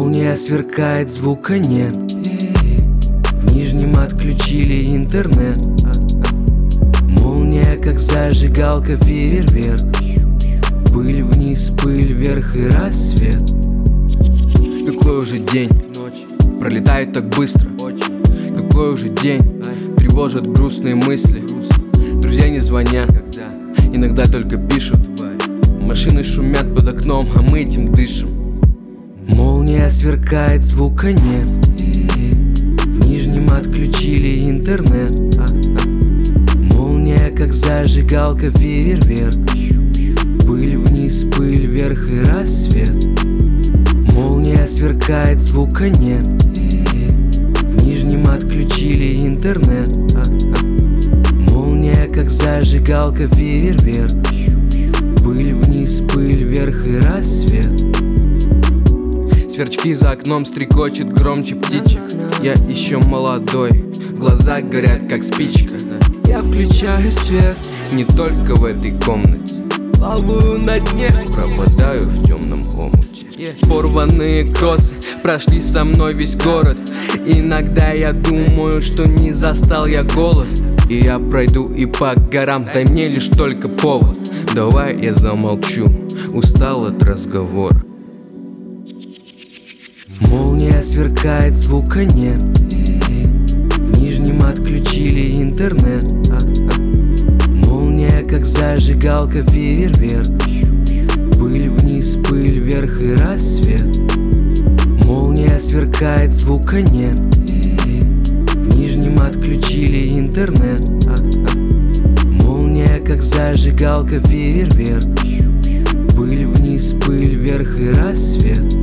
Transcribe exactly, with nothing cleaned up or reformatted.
Молния сверкает, звука нет. В Нижнем отключили интернет. Молния, как зажигалка, фейерверк. Пыль вниз, пыль вверх и рассвет. Какой уже день, ночь пролетает так быстро. Какой уже день, тревожат грустные мысли. Друзья не звонят, иногда только пишут. Машины шумят под окном, а мы этим дышим. Молния сверкает, звука нет. В Нижнем отключили интернет. Молния, как зажигалка, фейерверк. Пыль вниз, пыль вверх и рассвет. Молния сверкает, звука нет. В Нижнем отключили интернет. Молния, как зажигалка, фейерверк. Пыль вниз, пыль вверх и рассвет. Сверчки за окном стрекочет громче птичек. Я еще молодой, глаза горят как спичка. Я включаю свет, не только в этой комнате. плаваю на дне, пропадаю в темном омуте. Порванные косы прошли со мной весь город. Иногда я думаю, что не застал я голод. И я пройду и по горам, дай мне лишь только повод. Давай я замолчу, устал от разговора. Молния сверкает, звука нет. В Нижнем отключили интернет. Молния, как зажигалка, фейерверк. Пыль вниз, пыль вверх и рассвет. Молния сверкает, звука нет. В Нижнем отключили интернет. Молния, как зажигалка, фейерверк. Пыль вниз, пыль вверх и рассвет.